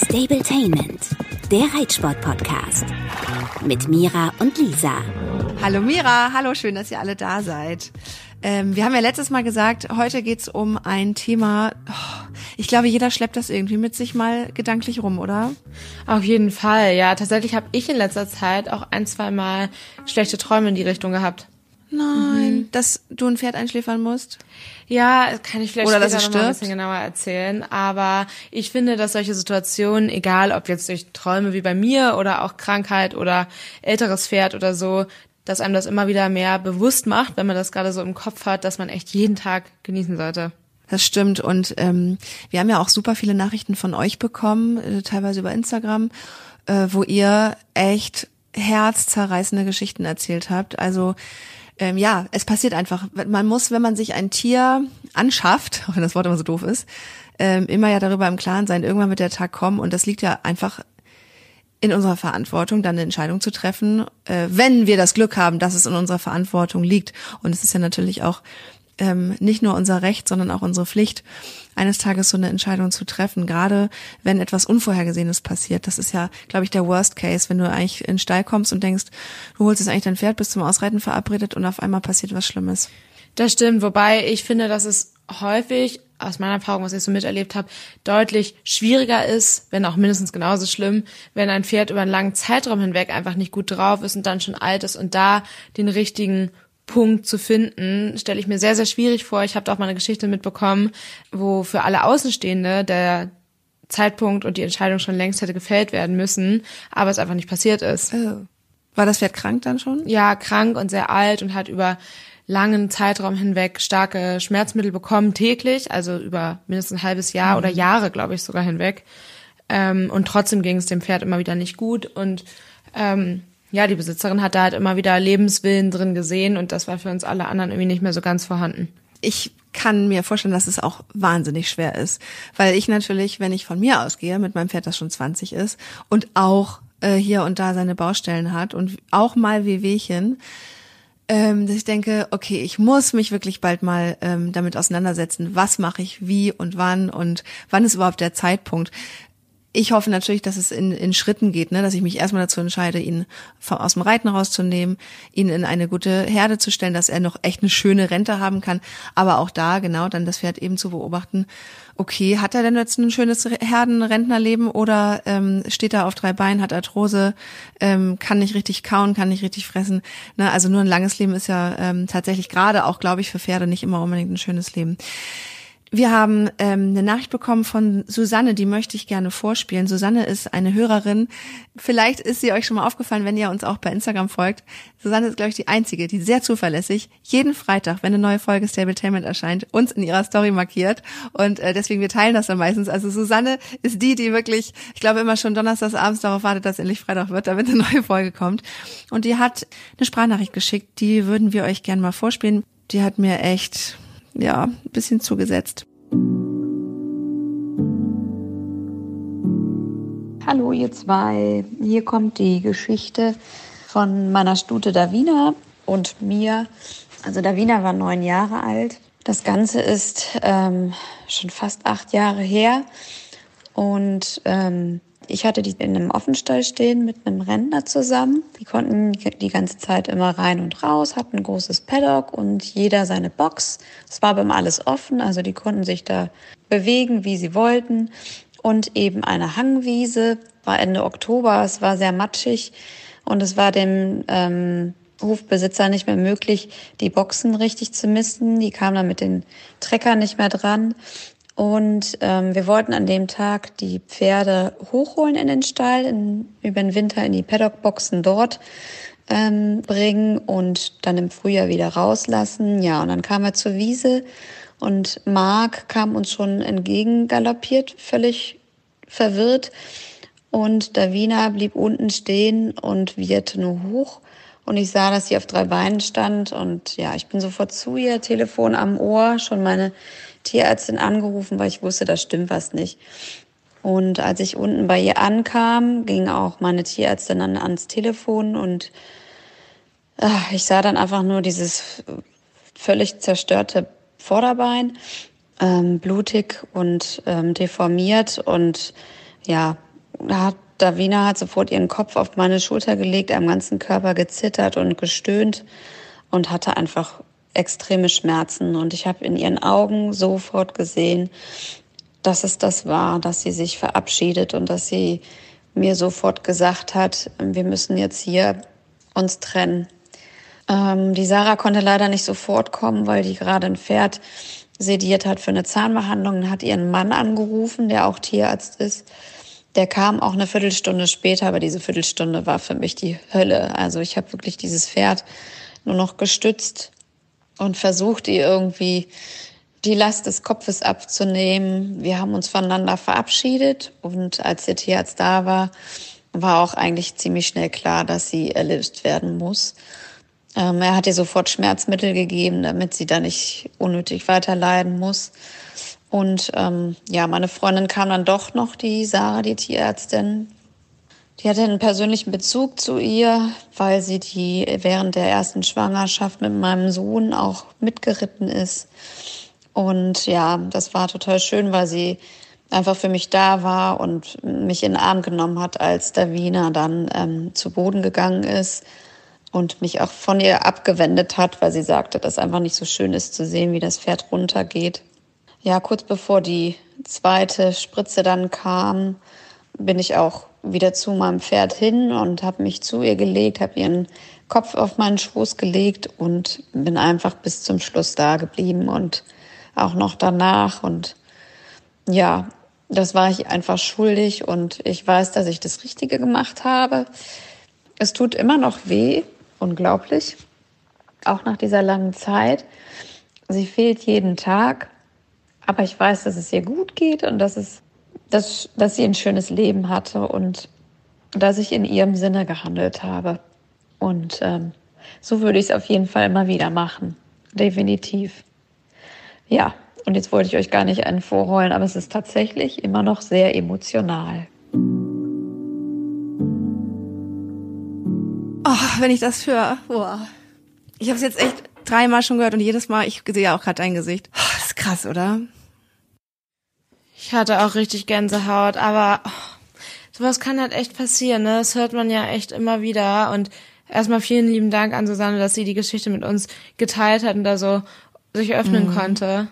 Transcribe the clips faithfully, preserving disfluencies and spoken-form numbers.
Stabletainment, der Reitsport-Podcast mit Mira und Lisa. Hallo Mira, hallo, schön, dass ihr alle da seid. Ähm, wir haben ja letztes Mal gesagt, heute geht's um ein Thema, oh, ich glaube, jeder schleppt das irgendwie mit sich mal gedanklich rum, oder? Auf jeden Fall, ja. Tatsächlich habe ich in letzter Zeit auch ein, zwei Mal schlechte Träume in die Richtung gehabt. Nein, mhm. dass du ein Pferd einschläfern musst? Ja, kann ich vielleicht Oder später noch mal ein bisschen genauer erzählen. Aber ich finde, dass solche Situationen, egal ob jetzt durch Träume wie bei mir oder auch Krankheit oder älteres Pferd oder so, dass einem das immer wieder mehr bewusst macht, wenn man das gerade so im Kopf hat, dass man echt jeden Tag genießen sollte. Das stimmt und ähm, wir haben ja auch super viele Nachrichten von euch bekommen, äh, teilweise über Instagram, äh, wo ihr echt herzzerreißende Geschichten erzählt habt. Also ähm, ja, es passiert einfach. Man muss, wenn man sich ein Tier anschafft, auch wenn das Wort immer so doof ist, ähm, immer ja darüber im Klaren sein, irgendwann wird der Tag kommen und das liegt ja einfach in unserer Verantwortung, dann eine Entscheidung zu treffen, äh, wenn wir das Glück haben, dass es in unserer Verantwortung liegt. Und es ist ja natürlich auch ähm, nicht nur unser Recht, sondern auch unsere Pflicht, eines Tages so eine Entscheidung zu treffen, gerade wenn etwas Unvorhergesehenes passiert. Das ist ja, glaube ich, der Worst Case, wenn du eigentlich in den Stall kommst und denkst, du holst jetzt eigentlich dein Pferd bis zum Ausreiten verabredet und auf einmal passiert was Schlimmes. Das stimmt, wobei ich finde, dass es häufig, aus meiner Erfahrung, was ich so miterlebt habe, deutlich schwieriger ist, wenn auch mindestens genauso schlimm, wenn ein Pferd über einen langen Zeitraum hinweg einfach nicht gut drauf ist und dann schon alt ist und da den richtigen Punkt zu finden, stelle ich mir sehr, sehr schwierig vor. Ich habe da auch mal eine Geschichte mitbekommen, wo für alle Außenstehende der Zeitpunkt und die Entscheidung schon längst hätte gefällt werden müssen, aber es einfach nicht passiert ist. Oh. War das Pferd krank dann schon? Ja, krank und sehr alt und hat über langen Zeitraum hinweg starke Schmerzmittel bekommen, täglich, also über mindestens ein halbes Jahr mhm. oder Jahre, glaube ich, sogar hinweg. Ähm, und trotzdem ging es dem Pferd immer wieder nicht gut und ähm, ja, die Besitzerin hat da halt immer wieder Lebenswillen drin gesehen und das war für uns alle anderen irgendwie nicht mehr so ganz vorhanden. Ich kann mir vorstellen, dass es auch wahnsinnig schwer ist, weil ich natürlich, wenn ich von mir ausgehe, mit meinem Pferd, das schon zwanzig ist und auch äh, hier und da seine Baustellen hat und auch mal Wehwehchen, ähm, dass ich denke, okay, ich muss mich wirklich bald mal ähm, damit auseinandersetzen, was mache ich, wie und wann und wann ist überhaupt der Zeitpunkt. Ich hoffe natürlich, dass es in, in Schritten geht, ne, dass ich mich erstmal dazu entscheide, ihn vom, aus dem Reiten rauszunehmen, ihn in eine gute Herde zu stellen, dass er noch echt eine schöne Rente haben kann. Aber auch da genau dann das Pferd eben zu beobachten, okay, hat er denn jetzt ein schönes Herdenrentnerleben oder ähm, steht er auf drei Beinen, hat Arthrose, ähm, kann nicht richtig kauen, kann nicht richtig fressen. Ne, also nur ein langes Leben ist ja ähm, tatsächlich gerade auch, glaube ich, für Pferde nicht immer unbedingt ein schönes Leben. Wir haben ähm, eine Nachricht bekommen von Susanne, die möchte ich gerne vorspielen. Susanne ist eine Hörerin. Vielleicht ist sie euch schon mal aufgefallen, wenn ihr uns auch bei Instagram folgt. Susanne ist, glaube ich, die Einzige, die sehr zuverlässig jeden Freitag, wenn eine neue Folge Stabletainment erscheint, uns in ihrer Story markiert. Und äh, deswegen, wir teilen das dann meistens. Also Susanne ist die, die wirklich, ich glaube, immer schon donnerstags abends darauf wartet, dass endlich Freitag wird, damit eine neue Folge kommt. Und die hat eine Sprachnachricht geschickt, die würden wir euch gerne mal vorspielen. Die hat mir echt... ja, ein bisschen zugesetzt. Hallo ihr zwei, hier kommt die Geschichte von meiner Stute Davina und mir. Also Davina war neun Jahre alt. Das Ganze ist ähm, schon fast acht Jahre her und ähm, ich hatte die in einem Offenstall stehen mit einem Rentner zusammen. Die konnten die ganze Zeit immer rein und raus, hatten ein großes Paddock und jeder seine Box. Es war aber immer alles offen, also die konnten sich da bewegen, wie sie wollten. Und eben eine Hangwiese, war Ende Oktober, es war sehr matschig und es war dem ähm, Hofbesitzer nicht mehr möglich, die Boxen richtig zu misten. Die kamen dann mit den Treckern nicht mehr dran. Und ähm, wir wollten an dem Tag die Pferde hochholen in den Stall, in, über den Winter in die Paddockboxen dort ähm, bringen und dann im Frühjahr wieder rauslassen. Ja, und dann kamen wir zur Wiese und Marc kam uns schon entgegengaloppiert, völlig verwirrt. Und Davina blieb unten stehen und wieherte nur hoch. Und ich sah, dass sie auf drei Beinen stand. Und ja, ich bin sofort zu ihr, Telefon am Ohr, schon meine Tierärztin angerufen, weil ich wusste, da stimmt was nicht. Und als ich unten bei ihr ankam, ging auch meine Tierärztin dann ans Telefon und ach, ich sah dann einfach nur dieses völlig zerstörte Vorderbein, ähm, blutig und ähm, deformiert und ja, Da hat Davina hat sofort ihren Kopf auf meine Schulter gelegt, am ganzen Körper gezittert und gestöhnt und hatte einfach extreme Schmerzen. Und ich habe in ihren Augen sofort gesehen, dass es das war, dass sie sich verabschiedet und dass sie mir sofort gesagt hat, wir müssen jetzt hier uns trennen. Ähm, die Sarah konnte leider nicht sofort kommen, weil die gerade ein Pferd sediert hat für eine Zahnbehandlung und hat ihren Mann angerufen, der auch Tierarzt ist. Der kam auch eine Viertelstunde später, aber diese Viertelstunde war für mich die Hölle. Also ich habe wirklich dieses Pferd nur noch gestützt und versucht, ihr irgendwie die Last des Kopfes abzunehmen. Wir haben uns voneinander verabschiedet und als der Tierarzt da war, war auch eigentlich ziemlich schnell klar, dass sie erlöst werden muss. Ähm, er hat ihr sofort Schmerzmittel gegeben, damit sie da nicht unnötig weiterleiden muss. Und ähm, ja, meine Freundin kam dann doch noch, die Sarah, die Tierärztin. Die hatte einen persönlichen Bezug zu ihr, weil sie die während der ersten Schwangerschaft mit meinem Sohn auch mitgeritten ist. Und ja, das war total schön, weil sie einfach für mich da war und mich in den Arm genommen hat, als Davina dann ähm, zu Boden gegangen ist und mich auch von ihr abgewendet hat, weil sie sagte, dass es einfach nicht so schön ist zu sehen, wie das Pferd runtergeht. Ja, kurz bevor die zweite Spritze dann kam, bin ich auch wieder zu meinem Pferd hin und habe mich zu ihr gelegt, habe ihren Kopf auf meinen Schoß gelegt und bin einfach bis zum Schluss da geblieben und auch noch danach. Und ja, das war ich einfach schuldig und ich weiß, dass ich das Richtige gemacht habe. Es tut immer noch weh, unglaublich, auch nach dieser langen Zeit. Sie fehlt jeden Tag. Aber ich weiß, dass es ihr gut geht und dass, es, dass, dass sie ein schönes Leben hatte und dass ich in ihrem Sinne gehandelt habe. Und ähm, so würde ich es auf jeden Fall immer wieder machen. Definitiv. Ja, und jetzt wollte ich euch gar nicht einen vorheulen, aber es ist tatsächlich immer noch sehr emotional. Oh, wenn ich das höre, boah. Ich habe es jetzt echt dreimal schon gehört und jedes Mal, ich sehe ja auch gerade dein Gesicht. Oh, das ist krass, oder? Ich hatte auch richtig Gänsehaut, aber oh, sowas kann halt echt passieren, ne? Das hört man ja echt immer wieder. Und erstmal vielen lieben Dank an Susanne, dass sie die Geschichte mit uns geteilt hat und da so sich öffnen mhm. konnte.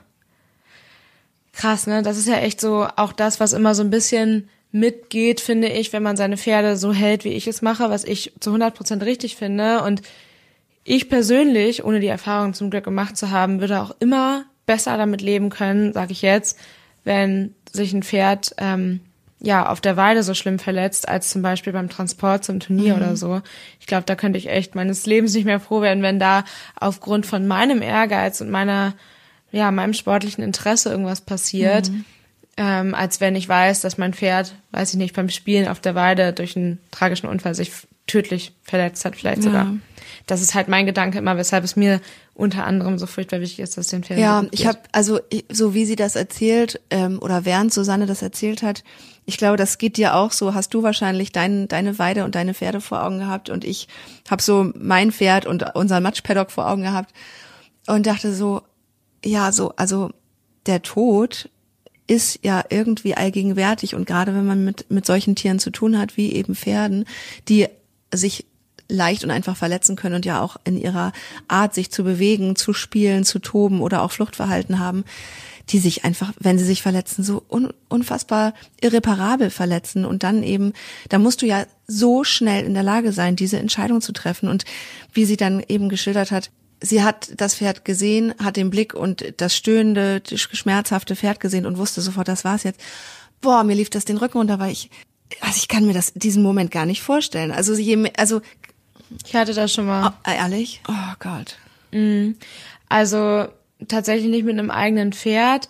Krass, ne? Das ist ja echt so auch das, was immer so ein bisschen mitgeht, finde ich, wenn man seine Pferde so hält, wie ich es mache, was ich zu hundert Prozent richtig finde. Und ich persönlich, ohne die Erfahrung zum Glück gemacht zu haben, würde auch immer besser damit leben können, sage ich jetzt, wenn sich ein Pferd ähm, ja auf der Weide so schlimm verletzt, als zum Beispiel beim Transport zum Turnier mhm. oder so. Ich glaube, da könnte ich echt meines Lebens nicht mehr froh werden, wenn da aufgrund von meinem Ehrgeiz und meiner ja meinem sportlichen Interesse irgendwas passiert, mhm. ähm, als wenn ich weiß, dass mein Pferd, weiß ich nicht, beim Spielen auf der Weide durch einen tragischen Unfall sich tödlich verletzt hat, vielleicht sogar. Ja. Das ist halt mein Gedanke immer, weshalb es mir unter anderem so furchtbar wichtig ist, dass den Pferden ja, so ich habe also so wie sie das erzählt ähm, oder während Susanne das erzählt hat, ich glaube, das geht dir auch so. Hast du wahrscheinlich dein, deine Weide und deine Pferde vor Augen gehabt und ich habe so mein Pferd und unseren Matschpaddock vor Augen gehabt und dachte so, ja, so also der Tod ist ja irgendwie allgegenwärtig und gerade wenn man mit mit solchen Tieren zu tun hat, wie eben Pferden, die sich leicht und einfach verletzen können und ja auch in ihrer Art, sich zu bewegen, zu spielen, zu toben oder auch Fluchtverhalten haben, die sich einfach, wenn sie sich verletzen, so un- unfassbar irreparabel verletzen und dann eben, da musst du ja so schnell in der Lage sein, diese Entscheidung zu treffen und wie sie dann eben geschildert hat, sie hat das Pferd gesehen, hat den Blick und das stöhnende, schmerzhafte Pferd gesehen und wusste sofort, das war's jetzt. Boah, mir lief das den Rücken runter, weil ich, also ich kann mir das, diesen Moment gar nicht vorstellen. Also je, also ich hatte das schon mal. Oh, ehrlich? Oh Gott. Mhm. Also tatsächlich nicht mit einem eigenen Pferd,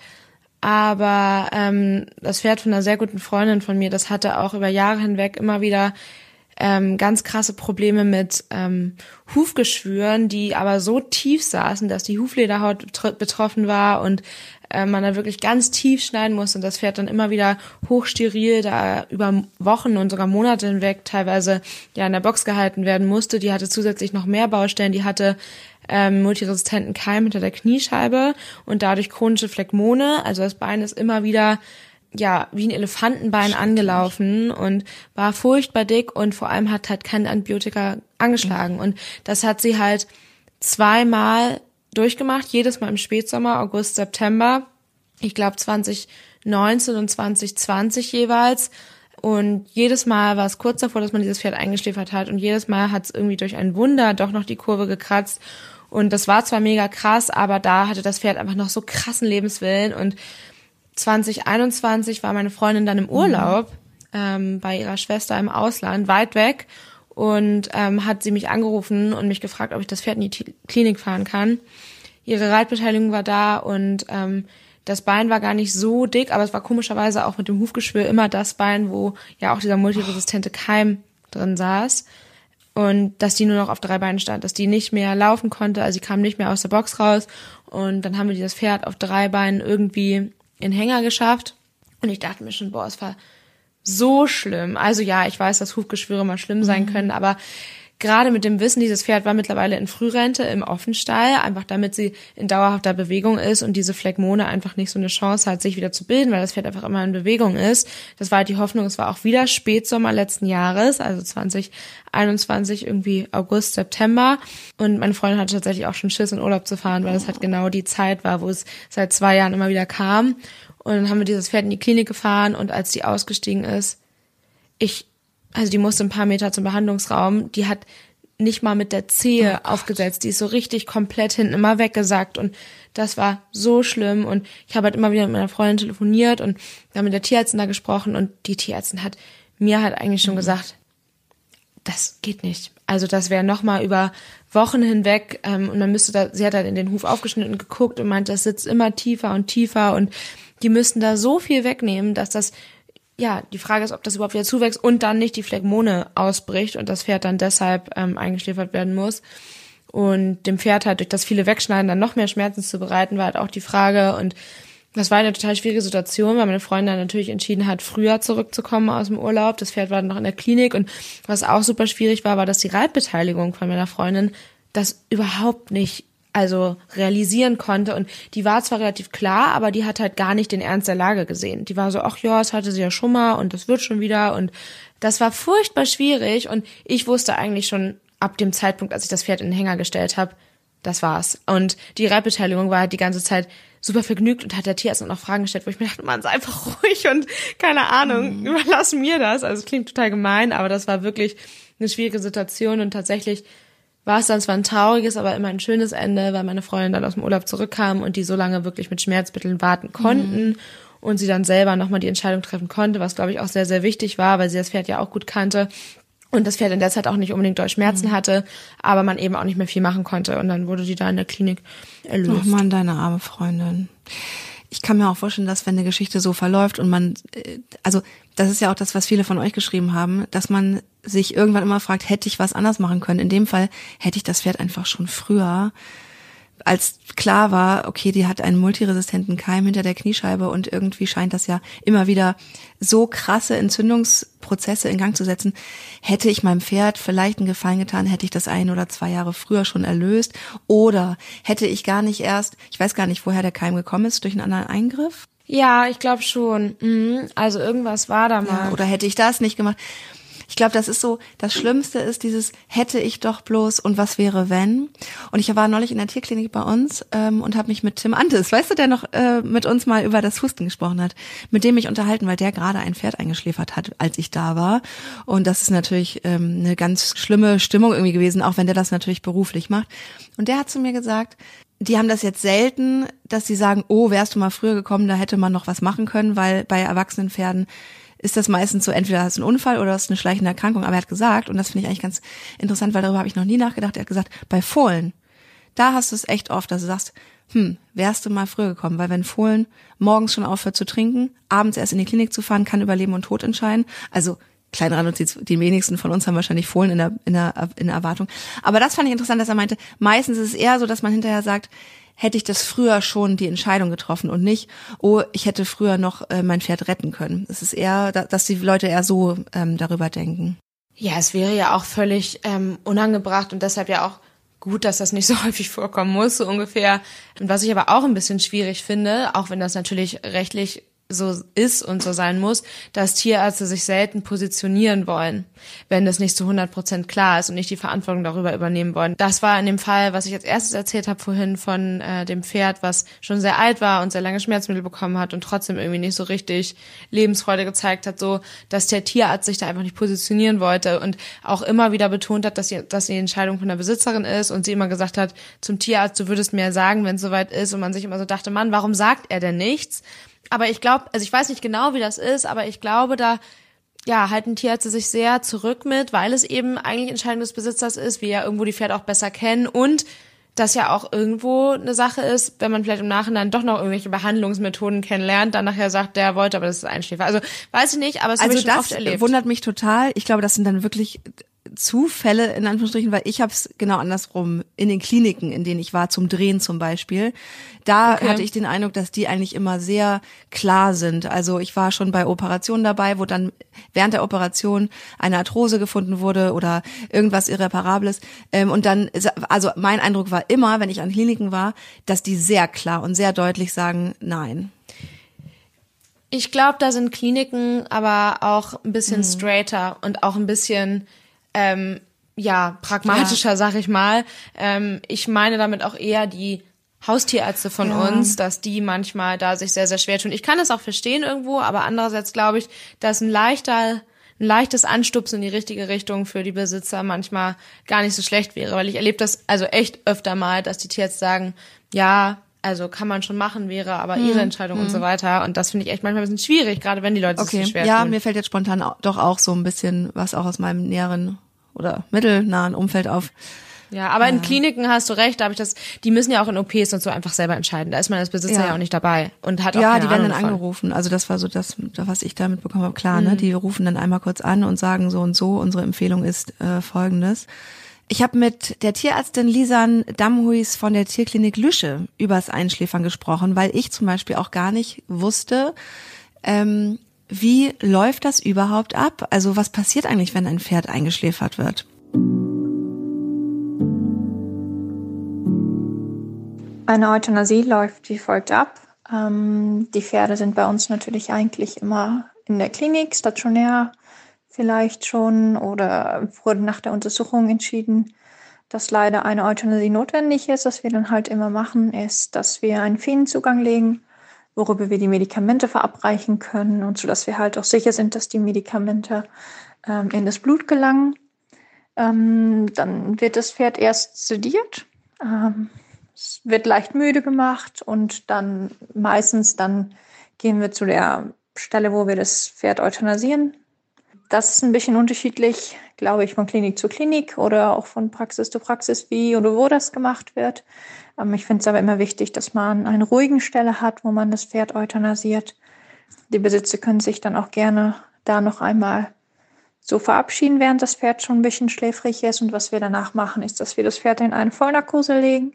aber ähm, das Pferd von einer sehr guten Freundin von mir, das hatte auch über Jahre hinweg immer wieder ähm, ganz krasse Probleme mit ähm, Hufgeschwüren, die aber so tief saßen, dass die Huflederhaut betr- betroffen war und äh, man da wirklich ganz tief schneiden musste und das Pferd dann immer wieder hochsteril da über Wochen und sogar Monate hinweg teilweise ja in der Box gehalten werden musste. Die hatte zusätzlich noch mehr Baustellen, die hatte ähm, multiresistenten Keim hinter der Kniescheibe und dadurch chronische Phlegmone, also das Bein ist immer wieder ja, wie ein Elefantenbein angelaufen und war furchtbar dick und vor allem hat halt kein Antibiotika angeschlagen. Und das hat sie halt zweimal durchgemacht, jedes Mal im Spätsommer, August, September. Ich glaube zwanzig neunzehn und zwanzig zwanzig jeweils. Und jedes Mal war es kurz davor, dass man dieses Pferd eingeschläfert hat. Und jedes Mal hat es irgendwie durch ein Wunder doch noch die Kurve gekratzt. Und das war zwar mega krass, aber da hatte das Pferd einfach noch so krassen Lebenswillen. Und zwanzig einundzwanzig war meine Freundin dann im Urlaub mhm. ähm, bei ihrer Schwester im Ausland, weit weg. Und ähm, hat sie mich angerufen und mich gefragt, ob ich das Pferd in die T- Klinik fahren kann. Ihre Reitbeteiligung war da und ähm, das Bein war gar nicht so dick, aber es war komischerweise auch mit dem Hufgeschwür immer das Bein, wo ja auch dieser multiresistente Keim drin saß. Und dass die nur noch auf drei Beinen stand, dass die nicht mehr laufen konnte, also sie kam nicht mehr aus der Box raus. Und dann haben wir dieses Pferd auf drei Beinen irgendwie in Hänger geschafft. Und ich dachte mir schon, boah, es war so schlimm. Also ja, ich weiß, dass Hufgeschwüre mal schlimm sein können, aber gerade mit dem Wissen, dieses Pferd war mittlerweile in Frührente im Offenstall, einfach damit sie in dauerhafter Bewegung ist und diese Phlegmone einfach nicht so eine Chance hat, sich wieder zu bilden, weil das Pferd einfach immer in Bewegung ist. Das war halt die Hoffnung, es war auch wieder Spätsommer letzten Jahres, also zwanzig einundzwanzig, irgendwie August, September. Und meine Freundin hatte tatsächlich auch schon Schiss, in Urlaub zu fahren, weil das halt genau die Zeit war, wo es seit zwei Jahren immer wieder kam. Und dann haben wir dieses Pferd in die Klinik gefahren und als die ausgestiegen ist, ich, also die musste ein paar Meter zum Behandlungsraum, die hat nicht mal mit der Zehe oh aufgesetzt, die ist so richtig komplett hinten immer weggesackt und das war so schlimm und ich habe halt immer wieder mit meiner Freundin telefoniert und dann mit der Tierärztin da gesprochen und die Tierärztin hat mir halt eigentlich schon mhm. gesagt, das geht nicht. Also das wäre nochmal über Wochen hinweg ähm, und man müsste da, sie hat halt in den Huf aufgeschnitten und geguckt und meint, das sitzt immer tiefer und tiefer und die müssten da so viel wegnehmen, dass das, ja, die Frage ist, ob das überhaupt wieder zuwächst und dann nicht die Phlegmone ausbricht und das Pferd dann deshalb ähm, eingeschläfert werden muss. Und dem Pferd halt durch das viele Wegschneiden dann noch mehr Schmerzen zu bereiten, war halt auch die Frage. Und das war eine total schwierige Situation, weil meine Freundin dann natürlich entschieden hat, früher zurückzukommen aus dem Urlaub. Das Pferd war dann noch in der Klinik und was auch super schwierig war, war, dass die Reitbeteiligung von meiner Freundin das überhaupt nicht also realisieren konnte und die war zwar relativ klar, aber die hat halt gar nicht den Ernst der Lage gesehen. Die war so, ach ja, das hatte sie ja schon mal und das wird schon wieder und das war furchtbar schwierig und ich wusste eigentlich schon ab dem Zeitpunkt, als ich das Pferd in den Hänger gestellt habe, das war's. Und die Reitbeteiligung war halt die ganze Zeit super vergnügt und hat der Tierarzt noch Fragen gestellt, wo ich mir dachte, man, sei einfach ruhig und keine Ahnung, mhm. überlass mir das. Also es klingt total gemein, aber das war wirklich eine schwierige Situation und tatsächlich war es dann zwar ein trauriges, aber immer ein schönes Ende, weil meine Freundin dann aus dem Urlaub zurückkam und die so lange wirklich mit Schmerzmitteln warten konnten mhm. und sie dann selber nochmal die Entscheidung treffen konnte, was glaube ich auch sehr, sehr wichtig war, weil sie das Pferd ja auch gut kannte und das Pferd in der Zeit auch nicht unbedingt doll Schmerzen mhm. hatte, aber man eben auch nicht mehr viel machen konnte und dann wurde die da in der Klinik erlöst. Ach Mann, deine arme Freundin. Ich kann mir auch vorstellen, dass wenn eine Geschichte so verläuft und man, also das ist ja auch das, was viele von euch geschrieben haben, dass man sich irgendwann immer fragt, hätte ich was anders machen können? In dem Fall hätte ich das Pferd einfach schon früher, als klar war, okay, die hat einen multiresistenten Keim hinter der Kniescheibe und irgendwie scheint das ja immer wieder so krasse Entzündungsprozesse in Gang zu setzen. Hätte ich meinem Pferd vielleicht einen Gefallen getan, hätte ich das ein oder zwei Jahre früher schon erlöst oder hätte ich gar nicht erst, ich weiß gar nicht, woher der Keim gekommen ist, durch einen anderen Eingriff? Ja, ich glaube schon. Mhm. Also irgendwas war da mal. Ja, oder hätte ich das nicht gemacht? Ich glaube, das ist so, das Schlimmste ist dieses hätte ich doch bloß und was wäre wenn. Und ich war neulich in der Tierklinik bei uns ähm, und habe mich mit Tim Antes, weißt du, der noch äh, mit uns mal über das Husten gesprochen hat, mit dem mich unterhalten, weil der gerade ein Pferd eingeschläfert hat, als ich da war. Und das ist natürlich ähm, eine ganz schlimme Stimmung irgendwie gewesen, auch wenn der das natürlich beruflich macht. Und der hat zu mir gesagt, die haben das jetzt selten, dass sie sagen, oh, wärst du mal früher gekommen, da hätte man noch was machen können, weil bei erwachsenen Pferden ist das meistens so, entweder hast du einen Unfall oder hast eine schleichende Erkrankung. Aber er hat gesagt, und das finde ich eigentlich ganz interessant, weil darüber habe ich noch nie nachgedacht, er hat gesagt, bei Fohlen, da hast du es echt oft, dass du sagst, hm, wärst du mal früher gekommen, weil wenn Fohlen morgens schon aufhört zu trinken, abends erst in die Klinik zu fahren, kann über Leben und Tod entscheiden. Also klein Randnotiz, die wenigsten von uns haben wahrscheinlich Fohlen in der, in der, in der Erwartung. Aber das fand ich interessant, dass er meinte, meistens ist es eher so, dass man hinterher sagt, hätte ich das früher schon die Entscheidung getroffen und nicht, oh, ich hätte früher noch äh, mein Pferd retten können. Es ist eher, dass die Leute eher so ähm, darüber denken. Ja, es wäre ja auch völlig ähm, unangebracht und deshalb ja auch gut, dass das nicht so häufig vorkommen muss, so ungefähr. Und was ich aber auch ein bisschen schwierig finde, auch wenn das natürlich rechtlich so ist und so sein muss, dass Tierärzte sich selten positionieren wollen, wenn das nicht zu hundert Prozent klar ist und nicht die Verantwortung darüber übernehmen wollen. Das war in dem Fall, was ich als erstes erzählt habe vorhin von äh, dem Pferd, was schon sehr alt war und sehr lange Schmerzmittel bekommen hat und trotzdem irgendwie nicht so richtig Lebensfreude gezeigt hat, so dass der Tierarzt sich da einfach nicht positionieren wollte und auch immer wieder betont hat, dass die, dass die Entscheidung von der Besitzerin ist und sie immer gesagt hat zum Tierarzt, du würdest mir sagen, wenn es soweit ist, und man sich immer so dachte, Mann, warum sagt er denn nichts? Aber ich glaube, also ich weiß nicht genau, wie das ist, aber ich glaube, da ja halten Tierärzte sich sehr zurück mit, weil es eben eigentlich Entscheidung des Besitzers ist, wir ja irgendwo die Pferde auch besser kennen und das ja auch irgendwo eine Sache ist, wenn man vielleicht im Nachhinein doch noch irgendwelche Behandlungsmethoden kennenlernt, dann nachher sagt, der wollte, aber das ist Einschläfer. Also weiß ich nicht, aber es also habe ich schon das oft erlebt. Wundert mich total. Ich glaube, das sind dann wirklich Zufälle, in Anführungsstrichen, weil ich habe es genau andersrum in den Kliniken, in denen ich war, zum Drehen zum Beispiel. Da Okay. hatte ich den Eindruck, dass die eigentlich immer sehr klar sind. Also ich war schon bei Operationen dabei, wo dann während der Operation eine Arthrose gefunden wurde oder irgendwas Irreparables. Ähm, und dann, also mein Eindruck war immer, wenn ich an Kliniken war, dass die sehr klar und sehr deutlich sagen, nein. Ich glaube, da sind Kliniken aber auch ein bisschen mhm. straighter und auch ein bisschen ähm, ja pragmatischer, ja. sag ich mal. Ähm, ich meine damit auch eher die Haustierärzte von ja. uns, dass die manchmal da sich sehr, sehr schwer tun. Ich kann das auch verstehen irgendwo, aber andererseits glaube ich, dass ein leichter, ein leichtes Anstupsen in die richtige Richtung für die Besitzer manchmal gar nicht so schlecht wäre, weil ich erlebe das also echt öfter mal, dass die Tierärzte sagen, ja, also kann man schon machen, wäre aber ihre Entscheidung hm. und so weiter. Und das finde ich echt manchmal ein bisschen schwierig, gerade wenn die Leute okay. sich so schwer ja, tun. Mir fällt jetzt spontan auch, doch auch so ein bisschen was auch aus meinem näheren oder mittelnahen Umfeld auf. Ja, aber ja. in Kliniken hast du recht, da habe ich das, die müssen ja auch in O Ps und so einfach selber entscheiden. Da ist man als Besitzer ja, ja auch nicht dabei und hat auch ja, keine die werden Ahnung dann davon. angerufen. Also das war so das, was ich da mitbekommen habe. Klar, mhm. ne, die rufen dann einmal kurz an und sagen so und so, unsere Empfehlung ist äh, folgendes. Ich habe mit der Tierärztin Lisan Damhuis von der Tierklinik Lüsche übers Einschläfern gesprochen, weil ich zum Beispiel auch gar nicht wusste, ähm, wie läuft das überhaupt ab? Also was passiert eigentlich, wenn ein Pferd eingeschläfert wird? Eine Euthanasie läuft wie folgt ab. Ähm, die Pferde sind bei uns natürlich eigentlich immer in der Klinik, stationär vielleicht schon, oder wurde nach der Untersuchung entschieden, dass leider eine Euthanasie notwendig ist. Was wir dann halt immer machen, ist, dass wir einen Venenzugang legen, worüber wir die Medikamente verabreichen können und so, dass wir halt auch sicher sind, dass die Medikamente ähm, in das Blut gelangen. Ähm, dann wird das Pferd erst sediert. Ähm, es wird leicht müde gemacht und dann meistens dann gehen wir zu der Stelle, wo wir das Pferd euthanasieren. Das ist ein bisschen unterschiedlich, glaube ich, von Klinik zu Klinik oder auch von Praxis zu Praxis, wie oder wo das gemacht wird. Ähm, ich finde es aber immer wichtig, dass man eine ruhige Stelle hat, wo man das Pferd euthanasiert. Die Besitzer können sich dann auch gerne da noch einmal so verabschieden, während das Pferd schon ein bisschen schläfrig ist. Und was wir danach machen, ist, dass wir das Pferd in eine Vollnarkose legen.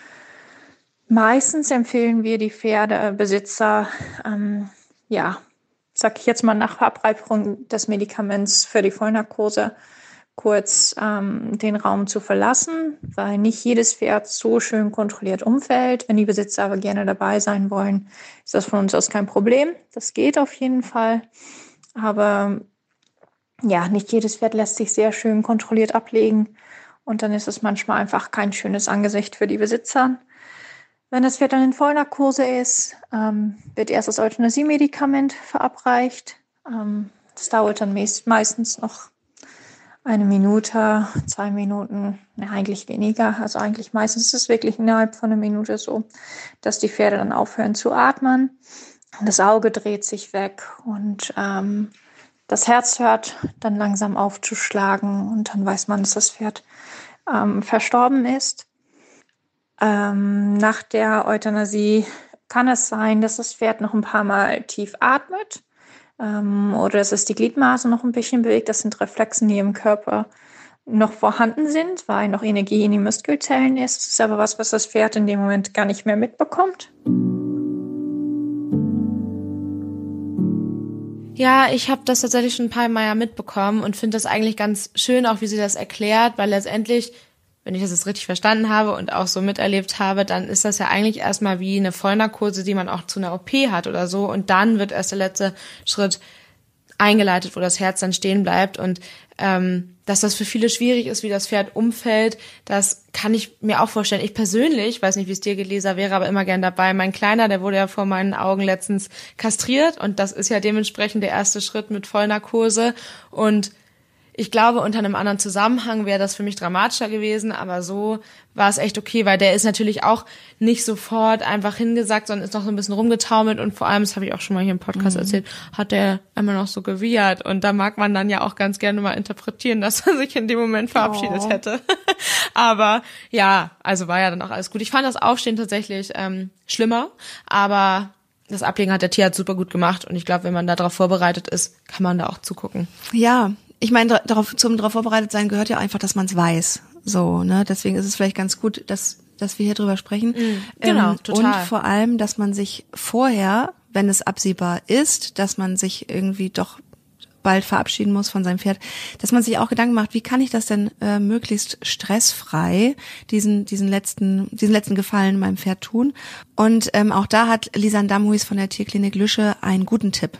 Meistens empfehlen wir die Pferdebesitzer, ähm, ja, sag ich jetzt mal, nach Verabreichung des Medikaments für die Vollnarkose kurz ähm, den Raum zu verlassen, weil nicht jedes Pferd so schön kontrolliert umfällt. Wenn die Besitzer aber gerne dabei sein wollen, ist das von uns aus kein Problem. Das geht auf jeden Fall. Aber ja, nicht jedes Pferd lässt sich sehr schön kontrolliert ablegen. Und dann ist es manchmal einfach kein schönes Angesicht für die Besitzer. Wenn das Pferd dann in Vollnarkose ist, ähm, wird erst das Euthanasie-Medikament verabreicht. Ähm, das dauert dann meist, meistens noch eine Minute, zwei Minuten, ne, eigentlich weniger. Also eigentlich meistens ist es wirklich innerhalb von einer Minute so, dass die Pferde dann aufhören zu atmen. Das Auge dreht sich weg und ähm, das Herz hört dann langsam auf zu schlagen und dann weiß man, dass das Pferd ähm, verstorben ist. Ähm, nach der Euthanasie kann es sein, dass das Pferd noch ein paar Mal tief atmet ähm, oder dass es die Gliedmaßen noch ein bisschen bewegt. Das sind Reflexen, die im Körper noch vorhanden sind, weil noch Energie in die Muskelzellen ist. Das ist aber was, was das Pferd in dem Moment gar nicht mehr mitbekommt. Ja, ich habe das tatsächlich schon ein paar Mal ja mitbekommen und finde das eigentlich ganz schön, auch wie sie das erklärt, weil letztendlich wenn ich das jetzt richtig verstanden habe und auch so miterlebt habe, dann ist das ja eigentlich erstmal wie eine Vollnarkose, die man auch zu einer O P hat oder so. Und dann wird erst der letzte Schritt eingeleitet, wo das Herz dann stehen bleibt. Und ähm, dass das für viele schwierig ist, wie das Pferd umfällt, das kann ich mir auch vorstellen. Ich persönlich, weiß nicht, wie es dir geht, Lisa, wäre aber immer gern dabei. Mein Kleiner, der wurde ja vor meinen Augen letztens kastriert und das ist ja dementsprechend der erste Schritt mit Vollnarkose. Und ich glaube, unter einem anderen Zusammenhang wäre das für mich dramatischer gewesen, aber so war es echt okay, weil der ist natürlich auch nicht sofort einfach hingesackt, sondern ist noch so ein bisschen rumgetaumelt und vor allem, das habe ich auch schon mal hier im Podcast mhm. erzählt, hat der einmal noch so gewiehert und da mag man dann ja auch ganz gerne mal interpretieren, dass er sich in dem Moment verabschiedet oh. hätte. Aber ja, also war ja dann auch alles gut. Ich fand das Aufstehen tatsächlich ähm, schlimmer, aber das Ablegen hat der Tierarzt super gut gemacht und ich glaube, wenn man da drauf vorbereitet ist, kann man da auch zugucken. Ja, ich meine, darauf, zum darauf vorbereitet sein gehört ja einfach, dass man es weiß. So, ne? Deswegen ist es vielleicht ganz gut, dass, dass wir hier drüber sprechen. Mhm, genau, ähm, total. Und vor allem, dass man sich vorher, wenn es absehbar ist, dass man sich irgendwie doch bald verabschieden muss von seinem Pferd, dass man sich auch Gedanken macht, wie kann ich das denn äh, möglichst stressfrei diesen diesen letzten diesen letzten Gefallen meinem Pferd tun. Und ähm, auch da hat Lisanne Damhuis von der Tierklinik Lüsche einen guten Tipp.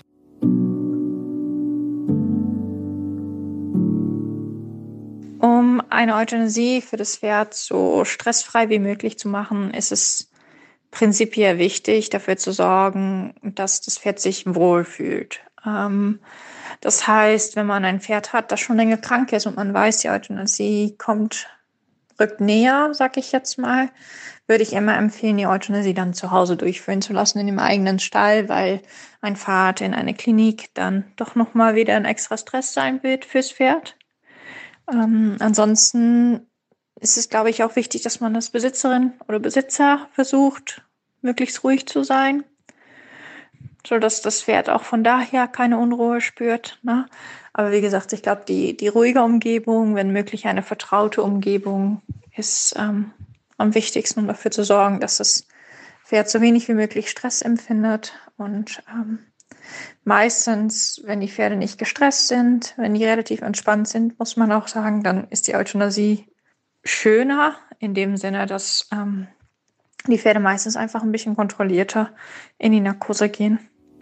Um eine Euthanasie für das Pferd so stressfrei wie möglich zu machen, ist es prinzipiell wichtig, dafür zu sorgen, dass das Pferd sich wohlfühlt. Ähm, das heißt, wenn man ein Pferd hat, das schon länger krank ist und man weiß, die Euthanasie kommt, rückt näher, sag ich jetzt mal, würde ich immer empfehlen, die Euthanasie dann zu Hause durchführen zu lassen in dem eigenen Stall, weil ein Fahrt in eine Klinik dann doch nochmal wieder ein extra Stress sein wird fürs Pferd. Ähm, ansonsten ist es, glaube ich, auch wichtig, dass man als Besitzerin oder Besitzer versucht, möglichst ruhig zu sein, so dass das Pferd auch von daher keine Unruhe spürt. Ne? Aber wie gesagt, ich glaube, die, die ruhige Umgebung, wenn möglich eine vertraute Umgebung, ist ähm, am wichtigsten, um dafür zu sorgen, dass das Pferd so wenig wie möglich Stress empfindet. Und ähm, meistens, wenn die Pferde nicht gestresst sind, wenn die relativ entspannt sind, muss man auch sagen, dann ist die Euthanasie schöner, in dem Sinne, dass ähm, die Pferde meistens einfach ein bisschen kontrollierter in die Narkose gehen.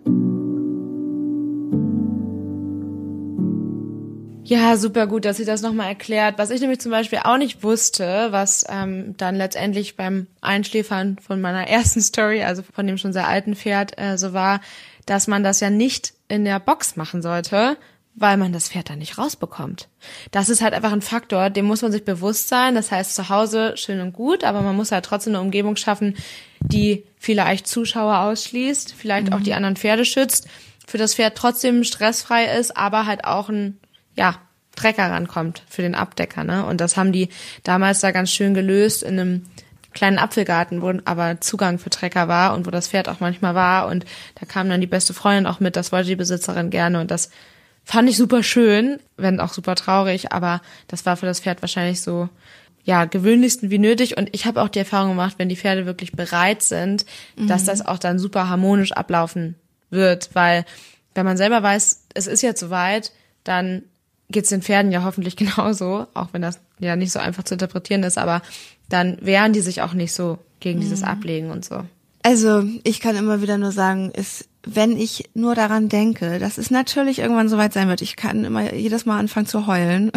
Ja, super gut, dass sie das nochmal erklärt. Was ich nämlich zum Beispiel auch nicht wusste, was ähm, dann letztendlich beim Einschläfern von meiner ersten Story, also von dem schon sehr alten Pferd, äh, so war, dass man das ja nicht in der Box machen sollte, weil man das Pferd dann nicht rausbekommt. Das ist halt einfach ein Faktor, dem muss man sich bewusst sein. Das heißt, zu Hause schön und gut, aber man muss halt trotzdem eine Umgebung schaffen, die vielleicht Zuschauer ausschließt, vielleicht mhm. auch die anderen Pferde schützt, für das Pferd trotzdem stressfrei ist, aber halt auch ein, ja, Trecker rankommt für den Abdecker, ne? Und das haben die damals da ganz schön gelöst in einem kleinen Apfelgarten, wo aber Zugang für Trecker war und wo das Pferd auch manchmal war. Und da kam dann die beste Freundin auch mit, das wollte die Besitzerin gerne. Und das fand ich super schön, wenn auch super traurig, aber das war für das Pferd wahrscheinlich so, ja, gewöhnlichsten wie nötig. Und ich habe auch die Erfahrung gemacht, wenn die Pferde wirklich bereit sind, mhm. dass das auch dann super harmonisch ablaufen wird. Weil wenn man selber weiß, es ist jetzt soweit, dann geht's den Pferden ja hoffentlich genauso, auch wenn das ja nicht so einfach zu interpretieren ist, aber dann wehren die sich auch nicht so gegen mhm. dieses Ablegen und so. Also ich kann immer wieder nur sagen, ist, wenn ich nur daran denke, dass es natürlich irgendwann soweit sein wird, ich kann immer jedes Mal anfangen zu heulen.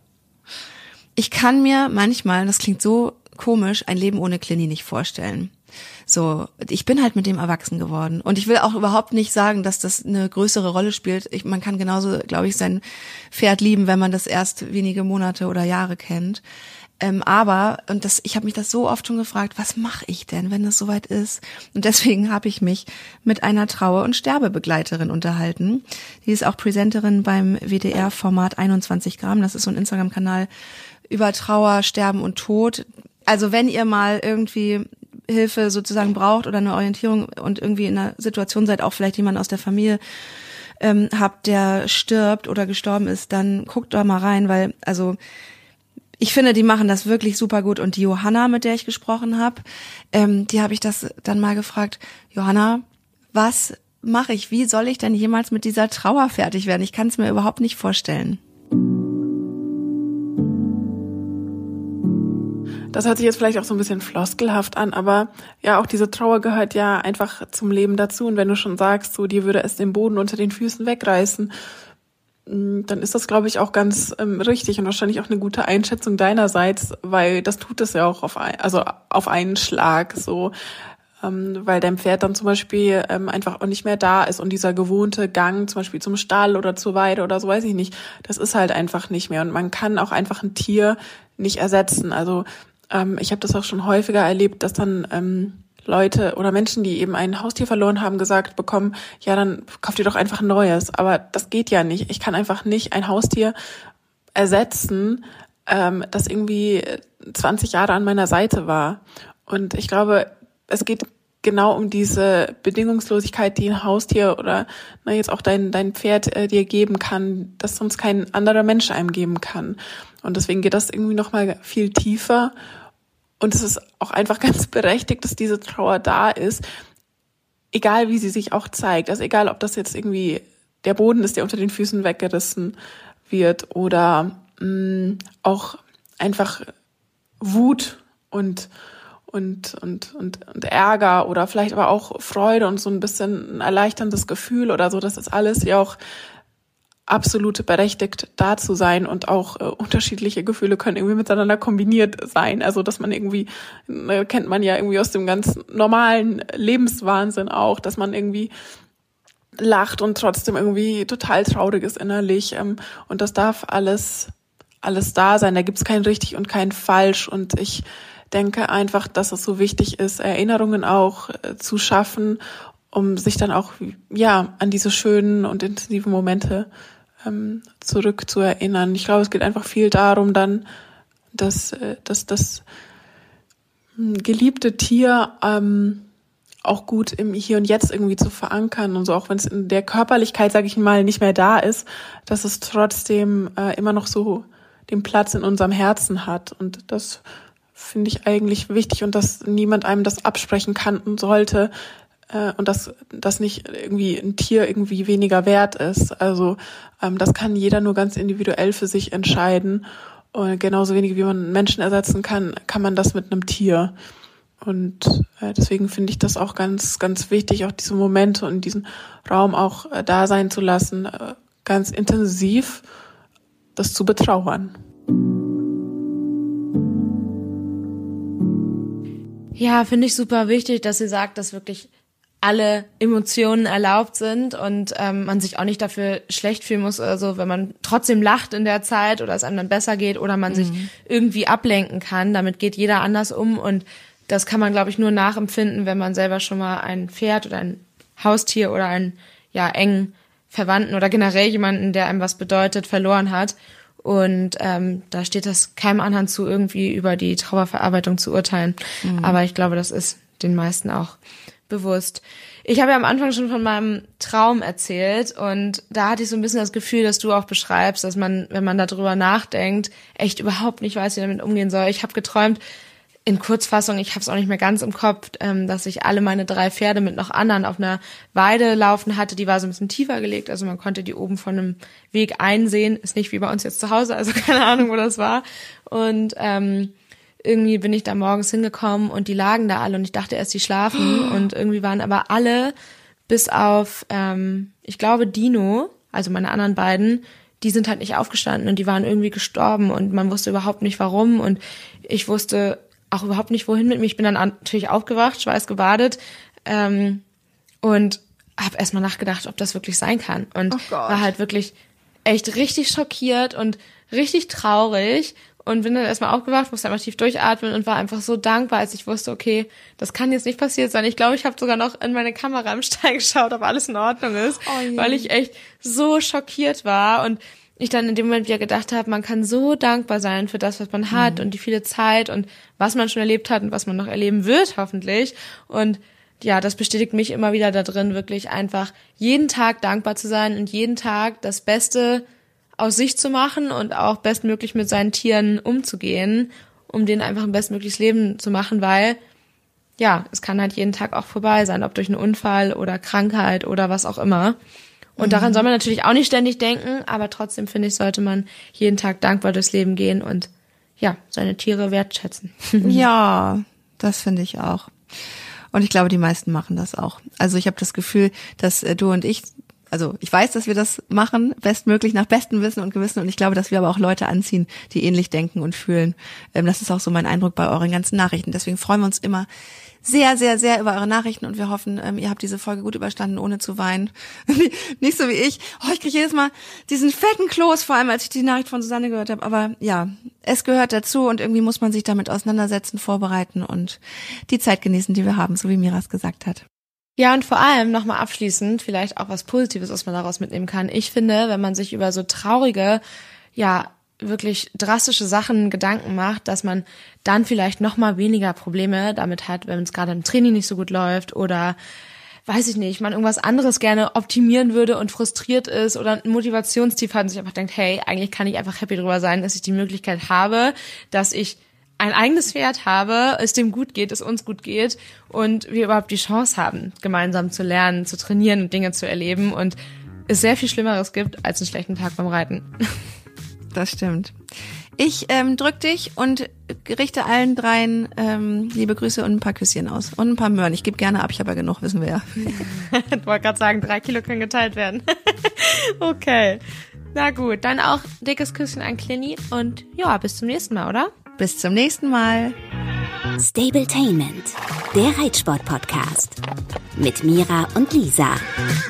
Ich kann mir manchmal, das klingt so komisch, ein Leben ohne Clini nicht vorstellen. So, ich bin halt mit dem erwachsen geworden und ich will auch überhaupt nicht sagen, dass das eine größere Rolle spielt. Ich, man kann genauso, glaube ich, sein Pferd lieben, wenn man das erst wenige Monate oder Jahre kennt. Ähm, aber, und das, ich habe mich das so oft schon gefragt, was mache ich denn, wenn es soweit ist? Und deswegen habe ich mich mit einer Trauer- und Sterbebegleiterin unterhalten. Die ist auch Präsenterin beim W D R-Format einundzwanzig Gramm. Das ist so ein Instagram-Kanal über Trauer, Sterben und Tod. Also wenn ihr mal irgendwie Hilfe sozusagen braucht oder eine Orientierung und irgendwie in einer Situation seid, auch vielleicht jemand aus der Familie ähm, habt, der stirbt oder gestorben ist, dann guckt da mal rein, weil also ich finde, die machen das wirklich super gut. Und die Johanna, mit der ich gesprochen habe, ähm, die habe ich das dann mal gefragt, Johanna, was mache ich? Wie soll ich denn jemals mit dieser Trauer fertig werden? Ich kann es mir überhaupt nicht vorstellen. das hört sich jetzt vielleicht auch so ein bisschen floskelhaft an, aber ja, auch diese Trauer gehört ja einfach zum Leben dazu. Und wenn du schon sagst, so dir würde es den Boden unter den Füßen wegreißen, dann ist das, glaube ich, auch ganz ähm, richtig und wahrscheinlich auch eine gute Einschätzung deinerseits, weil das tut es ja auch auf ein, also auf einen Schlag so, ähm, weil dein Pferd dann zum Beispiel ähm, einfach auch nicht mehr da ist und dieser gewohnte Gang zum Beispiel zum Stall oder zur Weide oder so, weiß ich nicht, das ist halt einfach nicht mehr und man kann auch einfach ein Tier nicht ersetzen. Also ähm, ich habe das auch schon häufiger erlebt, dass dann ähm, Leute oder Menschen, die eben ein Haustier verloren haben, gesagt bekommen, ja, dann kauft ihr doch einfach ein neues. Aber das geht ja nicht. Ich kann einfach nicht ein Haustier ersetzen, ähm, das irgendwie zwanzig Jahre an meiner Seite war. Und ich glaube, es geht genau um diese Bedingungslosigkeit, die ein Haustier oder na, jetzt auch dein, dein Pferd äh, dir geben kann, das sonst kein anderer Mensch einem geben kann. Und deswegen geht das irgendwie nochmal viel tiefer. Und es ist auch einfach ganz berechtigt, dass diese Trauer da ist, egal wie sie sich auch zeigt. Also egal, ob das jetzt irgendwie der Boden ist, der unter den Füßen weggerissen wird oder mh, auch einfach Wut und und und und und Ärger oder vielleicht aber auch Freude und so ein bisschen ein erleichterndes Gefühl oder so. Das ist alles ja auch absolut berechtigt, da zu sein und auch äh, unterschiedliche Gefühle können irgendwie miteinander kombiniert sein. Also dass man irgendwie, äh, kennt man ja irgendwie aus dem ganz normalen Lebenswahnsinn auch, dass man irgendwie lacht und trotzdem irgendwie total traurig ist innerlich. Ähm, und das darf alles, alles da sein. Da gibt's kein richtig und kein falsch. Und ich denke einfach, dass es so wichtig ist, Erinnerungen auch äh, zu schaffen, um sich dann auch ja an diese schönen und intensiven Momente ähm, zurück zu erinnern. Ich glaube, es geht einfach viel darum, dann dass äh, dass das geliebte Tier ähm, auch gut im Hier und Jetzt irgendwie zu verankern und so, auch wenn es in der Körperlichkeit, sage ich mal, nicht mehr da ist, dass es trotzdem äh, immer noch so den Platz in unserem Herzen hat. Und das finde ich eigentlich wichtig und dass niemand einem das absprechen kann und sollte, und dass das nicht irgendwie ein Tier irgendwie weniger wert ist. Also ähm, das kann jeder nur ganz individuell für sich entscheiden. Und genauso wenig wie man einen Menschen ersetzen kann, kann man das mit einem Tier. Und äh, deswegen finde ich das auch ganz, ganz wichtig, auch diese Momente und diesen Raum auch äh, da sein zu lassen, äh, ganz intensiv das zu betrauern. Ja, finde ich super wichtig, dass sie sagt, dass wirklich alle Emotionen erlaubt sind und ähm, man sich auch nicht dafür schlecht fühlen muss, also wenn man trotzdem lacht in der Zeit oder es einem dann besser geht oder man mhm. sich irgendwie ablenken kann. Damit geht jeder anders um und das kann man, glaube ich, nur nachempfinden, wenn man selber schon mal ein Pferd oder ein Haustier oder einen ja engen Verwandten oder generell jemanden, der einem was bedeutet, verloren hat. Und ähm, da steht das keinem Anhand zu, irgendwie über die Trauerverarbeitung zu urteilen. Mhm. Aber ich glaube, das ist den meisten auch bewusst. Ich habe ja am Anfang schon von meinem Traum erzählt und da hatte ich so ein bisschen das Gefühl, dass du auch beschreibst, dass man, wenn man darüber nachdenkt, echt überhaupt nicht weiß, wie damit umgehen soll. Ich habe geträumt, in Kurzfassung, ich habe es auch nicht mehr ganz im Kopf, ähm, dass ich alle meine drei Pferde mit noch anderen auf einer Weide laufen hatte. Die war so ein bisschen tiefer gelegt, also man konnte die oben von einem Weg einsehen. Ist nicht wie bei uns jetzt zu Hause, also keine Ahnung, wo das war. Und ähm, irgendwie bin ich da morgens hingekommen und die lagen da alle und ich dachte erst, die schlafen und irgendwie waren aber alle bis auf, ähm, ich glaube Dino, also meine anderen beiden, die sind halt nicht aufgestanden und die waren irgendwie gestorben und man wusste überhaupt nicht warum und ich wusste auch überhaupt nicht wohin mit mir. Ich bin dann natürlich aufgewacht, schweißgebadet ähm, und habe erstmal nachgedacht, ob das wirklich sein kann und oh war halt wirklich echt richtig schockiert und richtig traurig. Und bin dann erstmal aufgewacht, musste einmal tief durchatmen und war einfach so dankbar, als ich wusste, okay, das kann jetzt nicht passiert sein. Ich glaube, ich habe sogar noch in meine Kamera im Stall geschaut, ob alles in Ordnung ist, oh weil ich echt so schockiert war. Und ich dann in dem Moment wieder gedacht habe, man kann so dankbar sein für das, was man hat mhm. und die viele Zeit und was man schon erlebt hat und was man noch erleben wird, hoffentlich. Und ja, das bestätigt mich immer wieder da drin, wirklich einfach jeden Tag dankbar zu sein und jeden Tag das Beste aus sich zu machen und auch bestmöglich mit seinen Tieren umzugehen, um denen einfach ein bestmögliches Leben zu machen, weil, ja, es kann halt jeden Tag auch vorbei sein, ob durch einen Unfall oder Krankheit oder was auch immer. Und mhm. daran soll man natürlich auch nicht ständig denken, aber trotzdem, finde ich, sollte man jeden Tag dankbar durchs Leben gehen und ja, seine Tiere wertschätzen. Ja, das finde ich auch. Und ich glaube, die meisten machen das auch. Also ich habe das Gefühl, dass äh, du und ich, also ich weiß, dass wir das machen, bestmöglich nach bestem Wissen und Gewissen. Und ich glaube, dass wir aber auch Leute anziehen, die ähnlich denken und fühlen. Ähm, das ist auch so mein Eindruck bei euren ganzen Nachrichten. Deswegen freuen wir uns immer sehr, sehr, sehr über eure Nachrichten und wir hoffen, ähm, ihr habt diese Folge gut überstanden, ohne zu weinen. Nicht so wie ich. Oh, ich kriege jedes Mal diesen fetten Kloß, vor allem als ich die Nachricht von Susanne gehört habe. Aber ja, es gehört dazu und irgendwie muss man sich damit auseinandersetzen, vorbereiten und die Zeit genießen, die wir haben, so wie Miras gesagt hat. Ja, und vor allem nochmal abschließend vielleicht auch was Positives, was man daraus mitnehmen kann. Ich finde, wenn man sich über so traurige, ja, wirklich drastische Sachen Gedanken macht, dass man dann vielleicht noch mal weniger Probleme damit hat, wenn es gerade im Training nicht so gut läuft oder weiß ich nicht, man irgendwas anderes gerne optimieren würde und frustriert ist oder ein Motivationstief hat und sich einfach denkt, hey, eigentlich kann ich einfach happy drüber sein, dass ich die Möglichkeit habe, dass ich ein eigenes Pferd habe, es dem gut geht, es uns gut geht und wir überhaupt die Chance haben, gemeinsam zu lernen, zu trainieren und Dinge zu erleben und es sehr viel Schlimmeres gibt als einen schlechten Tag beim Reiten. Das stimmt. Ich ähm, drück dich und richte allen dreien ähm, liebe Grüße und ein paar Küsschen aus. Und ein paar Möhren. Ich gebe gerne ab, ich habe ja genug, wissen wir ja. Ich wollte gerade sagen, drei Kilo können geteilt werden. Okay. Na gut, dann auch dickes Küsschen an Clini und ja, bis zum nächsten Mal, oder? Bis zum nächsten Mal. Stabletainment, der Reitsport-Podcast mit Mira und Lisa.